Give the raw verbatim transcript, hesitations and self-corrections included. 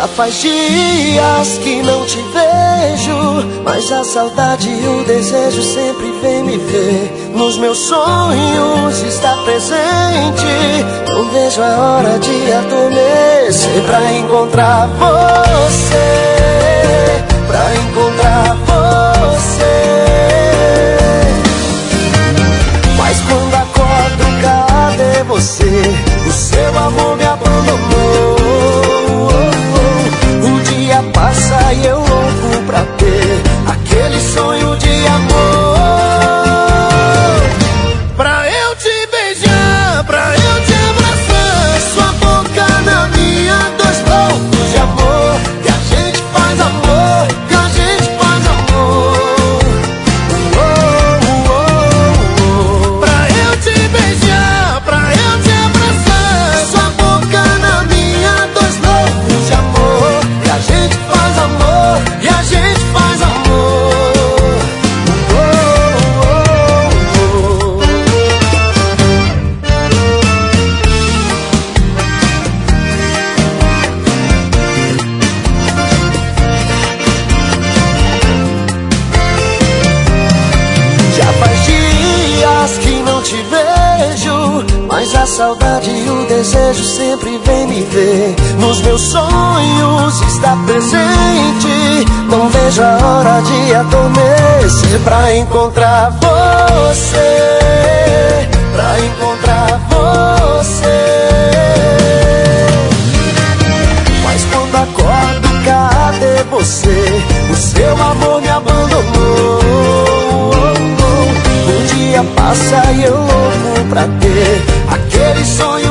faz dias que não te vejo, mas a saudade e o desejo sempre vem me ver. Nos meus sonhos está presente, não vejo a hora de adormecer pra encontrar você, pra encontrar você. Mas quando acordo, cadê você? O seu amor me abandonou. O dia passa e eu louco pra ter aquele sonho de amor. Pra eu te beijar, pra eu te abraçar, sua boca na minha, dois loucos de amor. Que a gente faz amor, que a gente faz amor. Oh, oh, oh, oh. Pra eu te beijar, pra eu te abraçar, sua boca na minha, dois loucos de amor. Que a gente faz amor, e a gente faz amor. Oh, oh, oh, oh. Já faz dias que não te vejo, mas a saudade e o desejo sempre vem me ver. Nos meus sonhos está presente, não vejo a hora de adormecer pra encontrar você, pra encontrar você. Mas quando acordo, cadê você? O seu amor me abandonou. O dia passa e eu louco pra ter aquele sonho